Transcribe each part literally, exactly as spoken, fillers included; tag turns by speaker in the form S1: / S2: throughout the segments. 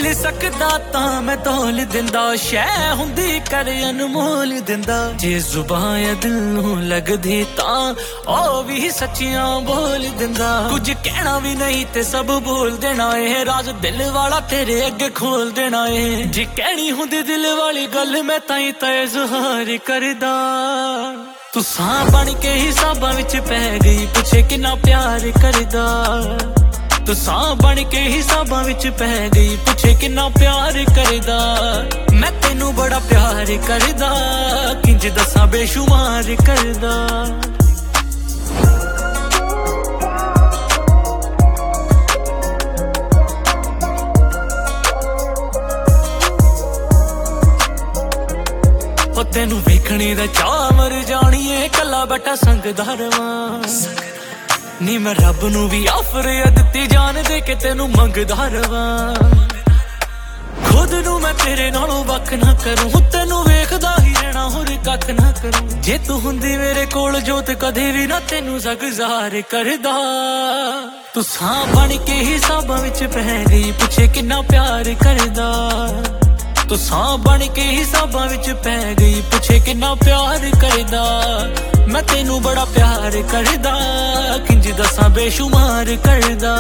S1: नहीं सकदा तां मैं तोल दिंदा शै हुंदी कर अनमोल दिंदा जे जुबां या दिल नूं लगदी तां ओ भी सच्चियां बोल दिंदा कुछ कहना भी नहीं ते सब बोल देना ए राज दिल वाला तेरे अगे खोल देना ए जे कहनी हुंदी दिल वाली गल मैं ताई तां इज़हार करदा तू सां बन के हिसाबां विच पै गई पुछे किन्ना प्यार करदा तू सां बन के हिसाबां विच पै गई पुछे किन्ना प्यार करदा मैं तेनू बड़ा प्यार करदा किंज दसां बेशुमार करदा तेनू वेखने दा चाह मर जानी है कला बैठा संगदा रवां नी मैं रब नू भी आफर दित्ती जान दे के तेनू मंगदा रवां खुद नू मैं तेरे नालों वख ना करूं तेनू वेखदा ही रहना होर कख ना करूं जे तू हुंदी मेरे कोल जोत कदे भी ना तेनू ज़ार करदा तू सां बन के हिसाबां विच पै गई पुछे किन्ना प्यार करदा तू सां बन के हिसाबां विच पै गई पुछे किन्ना प्यार करदा मैं तेनू बड़ा प्यार करदा किंज दसां बेशुमार करदा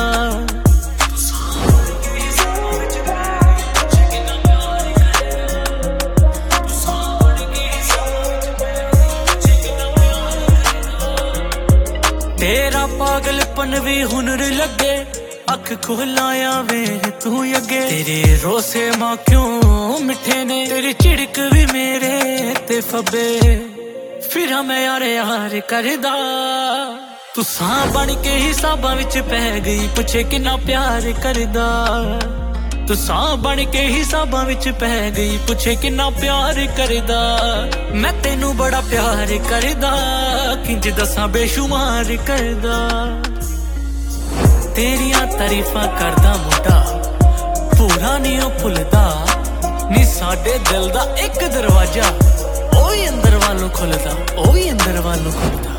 S1: तेरा पागलपन भी हुनर लगे अख खोलाया वे तू अगे तेरे रोसे मां क्यों मिठे ने तेरी चिड़क भी मेरे ते फबे फिर मैं यार यार करदा तू सां बन के हिसाबां विच पै गई पुछे किन्ना प्यार करदा तू सां बन के हिसाबां विच पै गई पुछे किन्ना प्यार करदा मैं तेनू बड़ा प्यार करदा किंज दसां बेशुमार करदा तेरियां तारीफां करदा मुंडा पूरा नहीं ओ भुलदा नी साडे दिल दा एक दरवाजा ओ ही अंदर वालों खुलदा ओ ही अंदर वालों खुलदा।